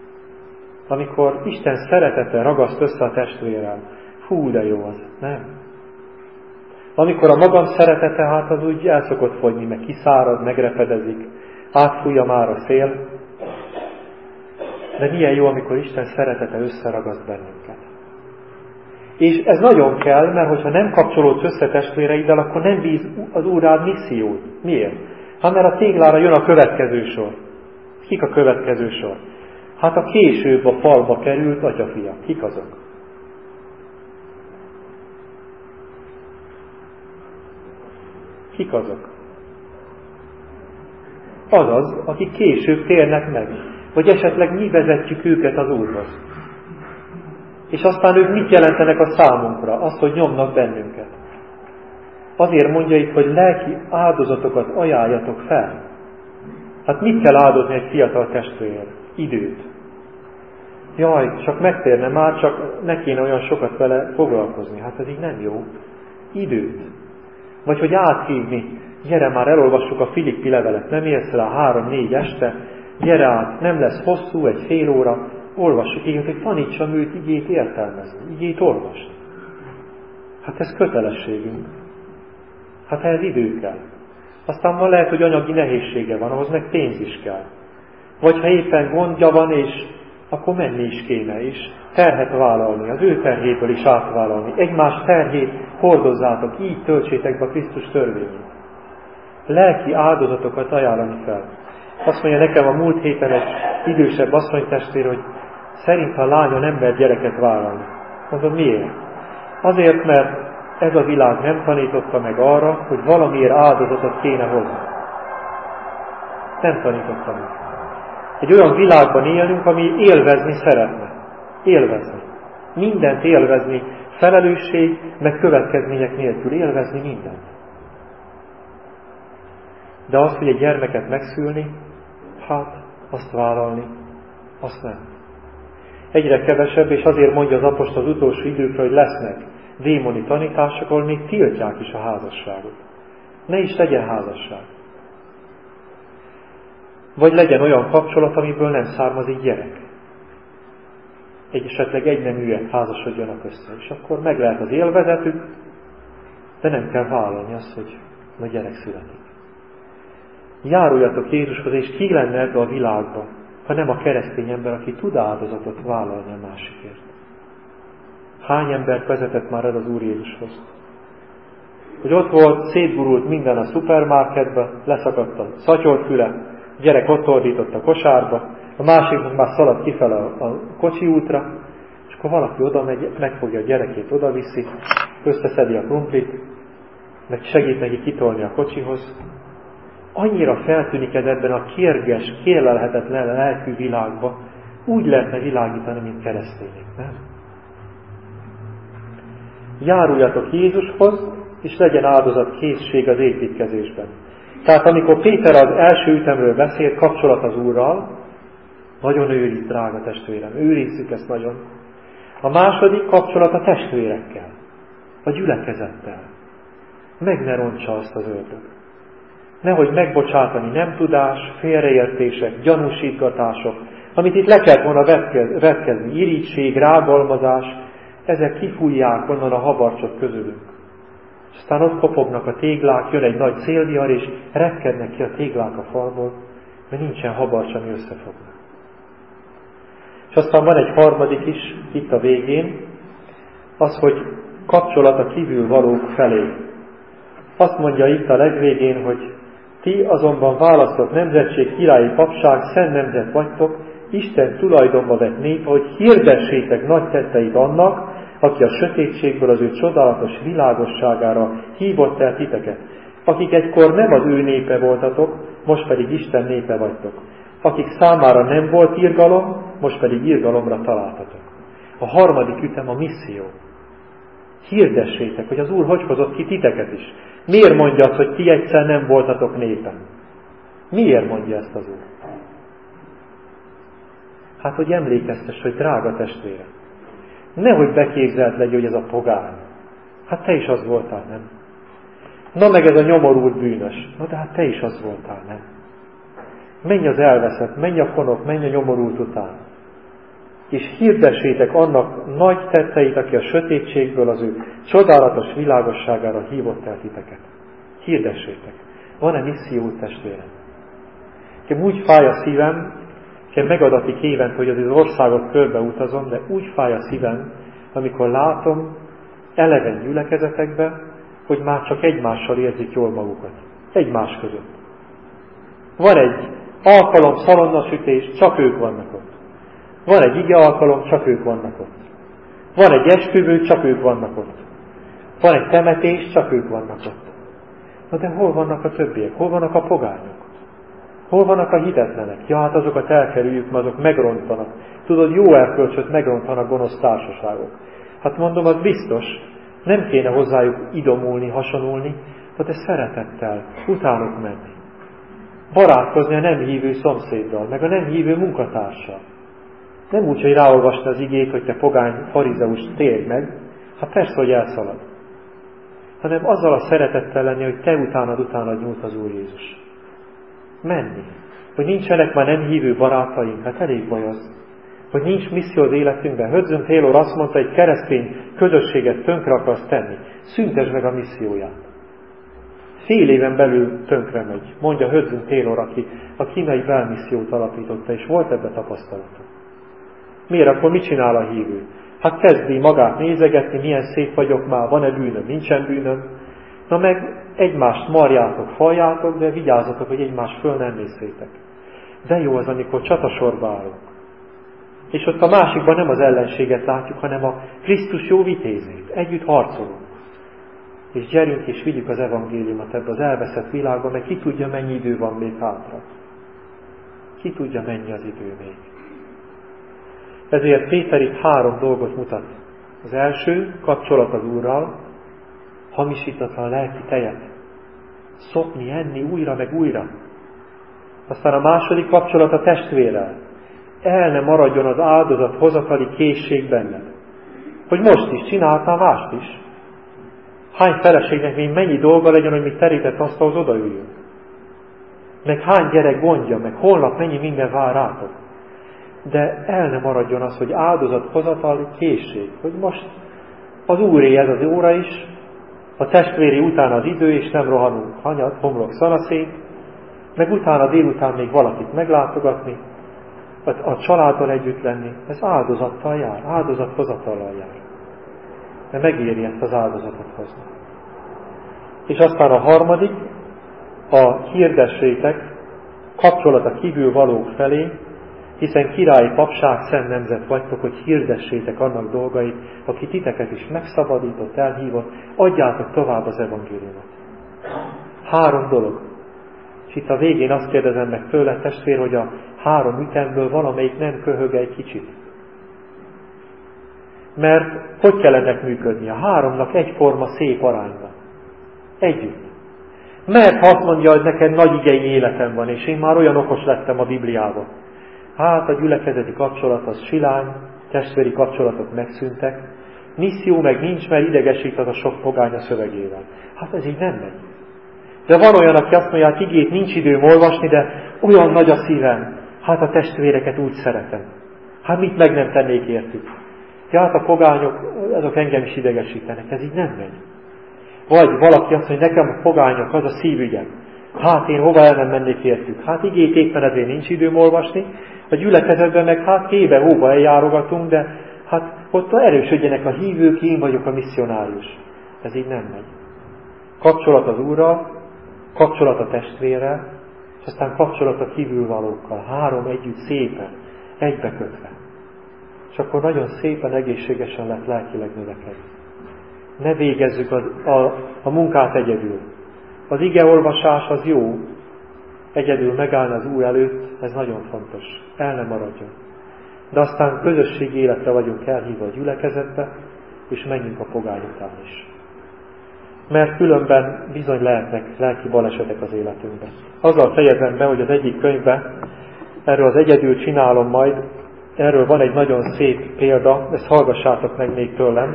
Amikor Isten szeretete ragaszt össze a testvérrel, hú, de jó az, nem? Amikor a magam szeretete, hát az úgy el szokott fogyni, meg kiszárad, megrepedezik, átfújja már a szél. De milyen jó, amikor Isten szeretete összeragaszt bennünket. És ez nagyon kell, mert hogyha nem kapcsolódsz össze testvéreiddel, akkor nem bíz az Úr rád missziót. Miért? Hát mert a téglára jön a következő sor. Kik a következő sor? Hát a később a falba került atyafiak. Kik azok? Kik azok? Azaz, akik később térnek meg. Vagy esetleg mi vezetjük őket az Úrhoz. És aztán ők mit jelentenek a számunkra? Azt, hogy nyomnak bennünket. Azért mondja itt, hogy lelki áldozatokat ajánljatok fel. Hát mit kell áldozni egy fiatal testvérért? Időt. Jaj, csak megtérne már, csak ne kéne olyan sokat vele foglalkozni. Hát ez így nem jó. Időt. Vagy hogy áthívni. Gyere már, elolvassuk a Filippi levelet. Nem érsz rá 3-4 este. Gyere át, nem lesz hosszú, egy fél óra. Olvassuk igét, hogy tanítsam őt igét értelmezni. Igét olvasni. Hát ez kötelességünk. Hát ehhez idő kell. Aztán ma lehet, hogy anyagi nehézsége van, ahhoz meg pénz is kell. Vagy ha éppen gondja van, és akkor menni is kéne, és terhet vállalni, az ő terhéből is átvállalni. Egymás terhét hordozzátok, így töltsétek be a Krisztus törvényét. Lelki áldozatokat ajánlani fel. Azt mondja nekem a múlt héten egy idősebb asszonytestvér, hogy szerint a lánya nem mer gyereket vállalni. Mondom, miért? Azért, mert ez a világ nem tanította meg arra, hogy valamiért áldozatot kéne hozni. Nem tanította meg. Egy olyan világban élünk, ami élvezni szeretne. Élvezni. Mindent élvezni. Felelősség, meg következmények nélkül. Élvezni mindent. De azt, hogy egy gyermeket megszülni, hát azt vállalni, azt nem. Egyre kevesebb, és azért mondja az apostol az utolsó időkre, hogy lesznek démoni tanítások, ahol még tiltják is a házasságot. Ne is legyen házasság. Vagy legyen olyan kapcsolat, amiből nem származik gyerek. Esetleg egyneműek házasodjanak össze, és akkor meg lehet az élvezetük, de nem kell vállalni azt, hogy a gyerek születik. Járuljatok Jézushoz, és ki lenne ebbe a világba, ha nem a keresztény ember, aki tud áldozatot vállalni a másikért. Hány embert vezetett már el az Úr Jézushoz? Hogy ott volt, szétgurult minden a szupermarketbe, leszakadt a szatyorfüle, a gyerek ott ordított a kosárba, a másiknak már szaladt kifele a kocsi útra, és akkor valaki oda megy, megfogja a gyerekét, oda viszi, összeszedi a krumplit, meg segít neki kitolni a kocsihoz. Annyira feltűnik ez ebben a kérges, kérlelhetetlen lelkű világban, úgy lehetne világítani, mint keresztények, nem? Járuljatok Jézushoz, és legyen áldozat készség az építkezésben. Tehát amikor Péter az első ütemről beszél, kapcsolat az Úrral, nagyon őriz, drága testvérem, őrizzük ezt nagyon. A második kapcsolat a testvérekkel, a gyülekezettel. Meg ne rontsa azt az ördög. Nehogy megbocsátani nem tudás, félreértések, gyanúsítgatások, amit itt le kellett volna vetkezni, irigység, rágalmazás, ezek kifújják onnan a habarcsot közülünk. Aztán ott kopognak a téglák, jön egy nagy szélvihar, és repkednek ki a téglák a falból, mert nincsen habarcs, ami összefogna. És aztán van egy harmadik is, itt a végén, az, hogy kapcsolat a kívül valók felé. Azt mondja itt a legvégén, hogy ti azonban választott nemzetség, királyi papság, szent nemzet vagytok, Isten tulajdonba vett nép, hogy hirdessétek nagy tetteit annak, aki a sötétségből az ő csodálatos világosságára hívott el titeket, akik egykor nem az ő népe voltatok, most pedig Isten népe vagytok, akik számára nem volt irgalom, most pedig irgalomra találtatok. A harmadik ütem a misszió. Hirdessétek, hogy az Úr hogy hozott ki titeket is. Miért mondja azt, hogy ti egyszer nem voltatok népen? Miért mondja ezt az Úr? Hát, hogy emlékeztes, hogy drága testvére. Nehogy beképzelt legyen, hogy ez a pogány. Hát te is az voltál, nem? Na meg ez a nyomorult bűnös. Na de hát te is az voltál, nem? Menj az elveszett, menj a fonok, menj a nyomorult után. És hirdessétek annak nagy tetteit, aki a sötétségből az ő csodálatos világosságára hívott el titeket. Hirdessétek. Van-e misszió, testvérem? Nekem úgy fáj a szívem, és Nekem megadatik évent, hogy az országot körbeutazom, de úgy fáj a szívem, amikor látom eleven gyülekezetekbe, hogy már csak egymással érzik jól magukat. Egymás között. Van egy alkalom, szalonnasütés, csak ők vannak ott. Van egy ige alkalom, csak ők vannak ott. Van egy esküvő, csak ők vannak ott. Van egy temetés, csak ők vannak ott. Na de hol vannak a többiek? Hol vannak a pogányok? Hol vannak a hitetlenek? Ja, hát azokat elkerüljük, mert azok megrontanak. Tudod, jó erkölcsöt megrontanak gonosz társaságok. Hát mondom, az biztos, nem kéne hozzájuk idomulni, hasonulni, de szeretettel, utánuk menni. Barátkozni a nem hívő szomszéddal, meg a nem hívő munkatársal. Nem úgy, hogy ráolvasni az igét, hogy te pogány farizeus, térj meg, hát persze, hogy elszalad. Hanem azzal a szeretettel lenni, hogy te utánad nyújt az Úr Jézus. Menni. Hogy nincsenek már nem hívő barátaink, hát elég baj az. Hogy nincs misszió az életünkben. Hudson Taylor azt mondta, hogy keresztény közösséget tönkre akarsz tenni. Szüntesd meg a misszióját. Fél éven belül tönkre megy, mondja Hudson Taylor, aki a kínai belmissziót alapította, és volt ebbe tapasztalata. Miért akkor mit csinál a hívő? Hát kezdi magát nézegetni, milyen szép vagyok már, van-e bűnöm, nincsen bűnöm. Na meg egymást marjátok, faljátok, de vigyázzatok, hogy egymást föl nem nézzétek. De jó az, amikor csatasorba állunk. És ott a másikban nem az ellenséget látjuk, hanem a Krisztus jó vitézét. Együtt harcolunk. És gyerünk és vigyük az evangéliumot ebbe az elveszett világba, mert ki tudja, mennyi idő van még hátra. Ki tudja, mennyi az idő még. Ezért Péter itt 3 dolgot mutat. Az első, kapcsolat az Úrral, hamisítatlan lelki tejet. Szokni, enni újra meg újra. Aztán a második kapcsolat a testvérrel. El ne maradjon az áldozat hozatali készség benned. Hogy most is csináltál mást is. Hány feleségnek még mennyi dolga legyen, hogy még terített asztalhoz odaüljön. Meg hány gyerek gondja, meg holnap mennyi minden vár rátok. De el ne maradjon az, hogy áldozathozatali készség. Hogy most az Úré ez az óra is, a testvéri után az idő, és nem rohanunk hanyat, homlok szanaszét, meg utána délután még valakit meglátogatni, a családdal együtt lenni. Ez áldozattal jár, áldozathozatallal jár. De megéri ezt az áldozatot hozni. És aztán a harmadik, a hirdessétek kapcsolat a kívül valók felé, hiszen királyi papság, szent nemzet vagytok, hogy hirdessétek annak dolgait, aki titeket is megszabadított, elhívott, adjátok tovább az evangéliumot. 3 dolog. És itt a végén azt kérdezem meg tőle, testvér, hogy a 3 ütemből valamelyik nem köhög egy kicsit. Mert hogy kell ennek működni? A 3-nak egyforma szép arányban. Együtt. Mert ha azt mondja, hogy neked nagy igei életem van, és én már olyan okos lettem a Bibliában. Hát a gyülekezeti kapcsolat az silány, testvéri kapcsolatok megszűntek, misszió meg nincs, mert idegesít az a sok pogány a szövegével. Hát ez így nem megy. De van olyan, aki azt mondja, hát igét nincs időm olvasni, de olyan nagy a szívem, hát a testvéreket úgy szeretem. Hát mit meg nem tennék értük. Ja, hát a pogányok, azok engem is idegesítenek, ez így nem megy. Vagy valaki azt mondja, nekem a pogányok, az a szívügyem. Hát én hova el nem mennék értük. Hát igét éppen ezért nincs időm olvasni. A gyülekezetben meg hát hébe-hóba eljárogatunk, de hát ott erősödjenek a hívők, én vagyok a misszionárius. Ez így nem megy. Kapcsolat az Úrral, kapcsolat a testvérrel, és aztán kapcsolat a kívülvalókkal. 3 együtt szépen, egybekötve. És akkor nagyon szépen, egészségesen lehet lelkileg növekedni. Ne végezzük a munkát egyedül. Az igeolvasás az jó, egyedül megállni az Úr előtt, ez nagyon fontos. El nem maradjon. De aztán közösségi életre vagyunk elhívva a gyülekezetbe, és menjünk a pogány után is. Mert különben bizony lehetnek lelki balesetek az életünkben. Azzal fejezem be, hogy az egyik könyvben, erről az egyedül csinálom majd, erről van egy nagyon szép példa, ezt hallgassátok meg még tőlem.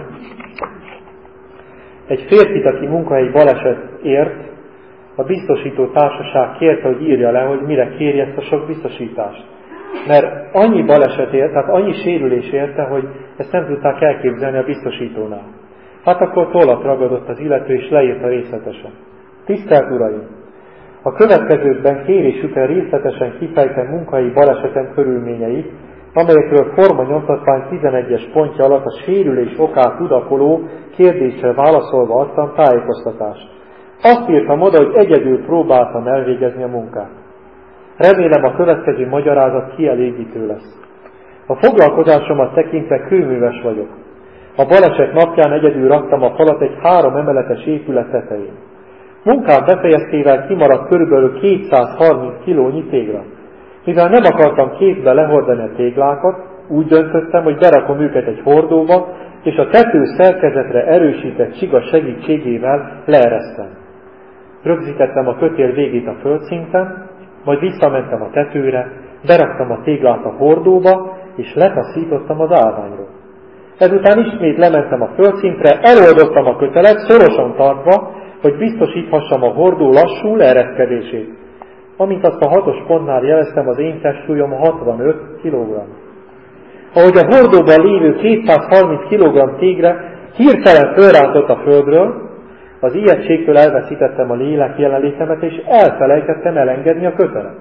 Egy férfit, aki munkahelyi baleset ért, a biztosító társaság kérte, hogy írja le, hogy mire kéri ezt a sok biztosítást. Mert annyi baleset ért, tehát annyi sérülés érte, hogy ezt nem tudták elképzelni a biztosítónál. Hát akkor tollat ragadott az illető, és leírta részletesen. Tisztelt Uraim! A következőkben kérésükre részletesen kifejtem munkai balesetem körülményeit, amelyekről formanyomtatvány 11-es pontja alatt a sérülés okát tudakoló kérdésre válaszolva adtam tájékoztatást. Azt írtam oda, hogy egyedül próbáltam elvégezni a munkát. Remélem a következő magyarázat kielégítő lesz. A foglalkozásomat tekintve kőműves vagyok. A baleset napján egyedül raktam a falat egy 3 emeletes épület tetején. Munkám befejeztével kimaradt körülbelül 230 kilónyi tégla. Mivel nem akartam kézbe lehordani a téglákat, úgy döntöttem, hogy berakom őket egy hordóba, és a tető szerkezetre erősített csiga segítségével leeresztem. Rögzítettem a kötél végét a földszinten, majd visszamentem a tetőre, beraktam a téglát a hordóba, és letaszítottam az állványról. Ezután ismét lementem a földszintre, eloldottam a kötelet, szorosan tartva, hogy biztosíthassam a hordó lassú leereszkedését. Amint azt a 6-os pontnál jeleztem, az én testsúlyom 65 kg. Ahogy a hordóban lévő 230 kg tégre hirtelen fölrántott a földről, az ijegységtől elveszítettem a lélek jelenlétemet, és elfelejtettem elengedni a kötelet.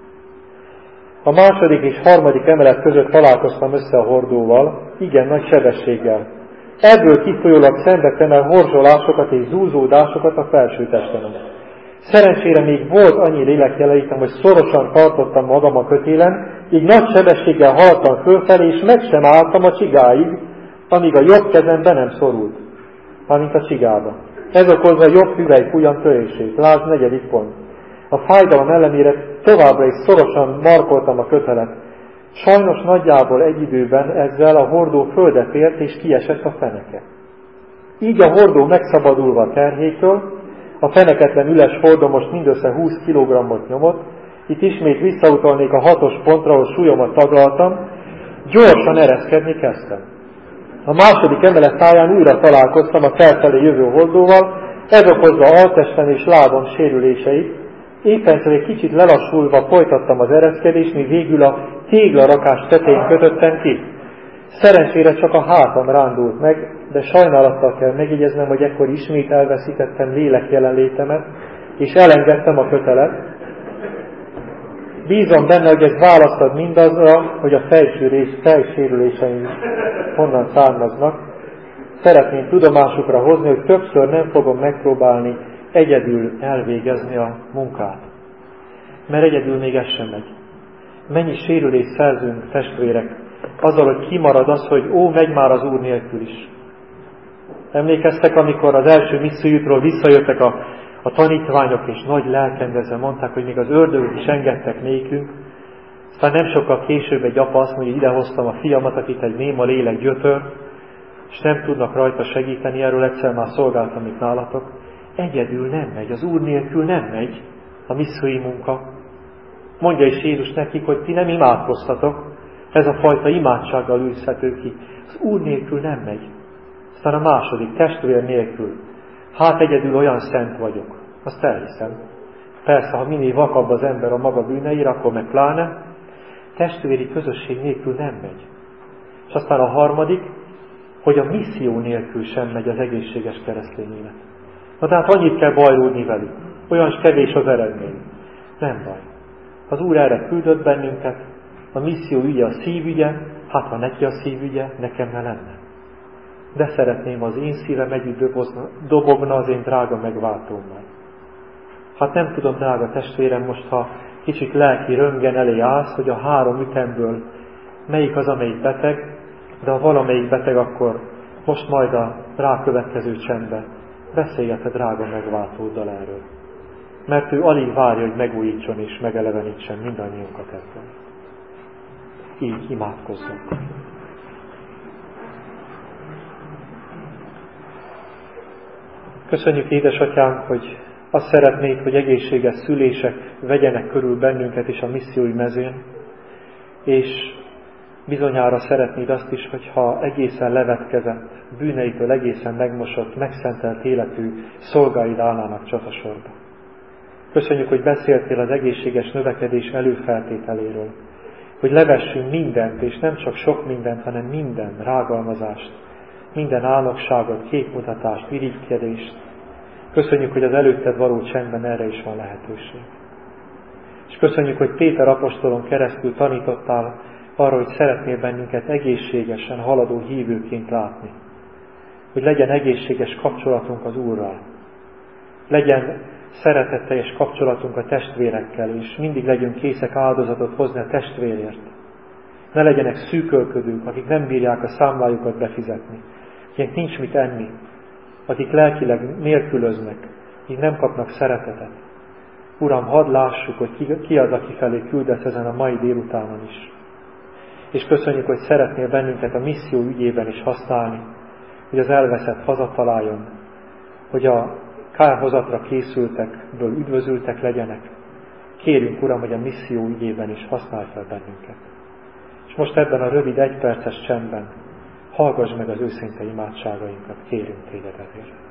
A 2. és 3. emelet között találkoztam össze a hordóval, igen nagy sebességgel. Ebből kifolyólag szenvedtem el horzsolásokat és zúzódásokat a felsőtestemen. Szerencsére még volt annyi lélekjelenlétem, hogy szorosan tartottam magam a kötélen, így nagy sebességgel haladtam fölfelé, és meg sem álltam a csigáig, amíg a jobb kezem be nem szorult, amint a csigába. Ez okozza a jobb hüvelykujjam törését. Lásd 4. pont. A fájdalom ellenére továbbra is szorosan markoltam a kötelet. Sajnos nagyjából egy időben ezzel a hordó földet ért, és kiesett a feneke. Így a hordó megszabadulva a terhétől, a feneketlen üles hordó most mindössze 20 kg-ot nyomott, itt ismét visszautalnék a 6-os pontra, ahol súlyomat taglaltam, gyorsan ereszkedni kezdtem. A 2. emelet táján újra találkoztam a felfelé jövő hordóval, ez okozva altesten és lábam sérüléseit, éppen egy kicsit lelassulva folytattam az ereszkedést, míg végül a téglarakás tetején kötöttem ki. Szerencsére csak a hátam rándult meg, de sajnálattal kell megjegyeznem, hogy ekkor ismét elveszítettem lélek jelenlétemet, és elengedtem a kötelet. Bízom benne, hogy ez választ ad mindazra, hogy a fejsérüléseim honnan származnak. Szeretném tudomásukra hozni, hogy többször nem fogom megpróbálni egyedül elvégezni a munkát. Mert egyedül még ez sem megy. Mennyi sérülést szerzünk, testvérek, azzal, hogy kimarad az, hogy megy már az Úr nélkül is. Emlékeztek, amikor az első missziójukról visszajöttek a tanítványok, és nagy lelkendezve mondták, hogy még az ördögök is engedtek nékünk. Aztán nem sokkal később egy apa azt mondja, hogy idehoztam a fiamat, akit egy néma lélek gyötör, és nem tudnak rajta segíteni, erről egyszer már szolgáltam itt nálatok. Egyedül nem megy, az Úr nélkül nem megy a missziói munka. Mondja is Jézus nekik, hogy ti nem imádkoztatok, ez a fajta imádsággal űzhető ki. Az Úr nélkül nem megy. Aztán a 2. testvér nélkül. Hát egyedül olyan szent vagyok. Azt elhiszem. Persze, ha minél vakabb az ember a maga bűneire, akkor meg pláne. Testvéri közösség nélkül nem megy. És aztán a 3, hogy a misszió nélkül sem megy az egészséges keresztény élet. Na tehát annyit kell bajlódni velük. Olyan kevés az eredmény. Nem baj. Az Úr erre küldött bennünket, a misszió ügye a szívügye, hát ha neki a szívügye, nekem ne lenne. De szeretném, az én szívem együtt dobogna az én drága megváltómmal. Hát nem tudom, drága testvérem, most ha kicsit lelki röntgen elé állsz, hogy a 3 ütemből melyik az, amelyik beteg, de ha valamelyik beteg, akkor most majd a rákövetkező csendbe beszéljet a drága megváltóddal erről. Mert ő alig várja, hogy megújítson és megelevenítsen mindannyiunkat ebből. Így imádkozzunk. Köszönjük, édesatyánk, hogy azt szeretnék, hogy egészséges szülések vegyenek körül bennünket is a missziói mezőn, és bizonyára szeretnéd azt is, hogyha egészen levetkezett, bűneitől egészen megmosott, megszentelt életű szolgáid állnának csatasorba. Köszönjük, hogy beszéltél az egészséges növekedés előfeltételéről, hogy levessünk mindent, és nem csak sok mindent, hanem minden rágalmazást, minden álnokságot, képmutatást, irigykedést, Köszönjük, hogy az előtted való csendben erre is van lehetőség. És köszönjük, hogy Péter apostolon keresztül tanítottál arra, hogy szeretnél bennünket egészségesen haladó hívőként látni. Hogy legyen egészséges kapcsolatunk az Úrral. Legyen szeretetteljes kapcsolatunk a testvérekkel, és mindig legyünk készek áldozatot hozni a testvérért. Ne legyenek szűkölködők, akik nem bírják a számlájukat befizetni, akiknek nincs mit enni, akik lelkileg nélkülöznek, akik nem kapnak szeretetet. Uram, hadd lássuk, hogy ki az, aki felé küldesz ezen a mai délutánon is. És köszönjük, hogy szeretnél bennünket a misszió ügyében is használni, hogy az elveszett hazataláljon, hogy a kárhozatra készültekből üdvözültek legyenek. Kérjünk, Uram, hogy a misszió ügyében is használj fel bennünket. És most ebben a rövid egyperces csendben hallgass meg az őszinte imádságainkat, kérünk téged ezért.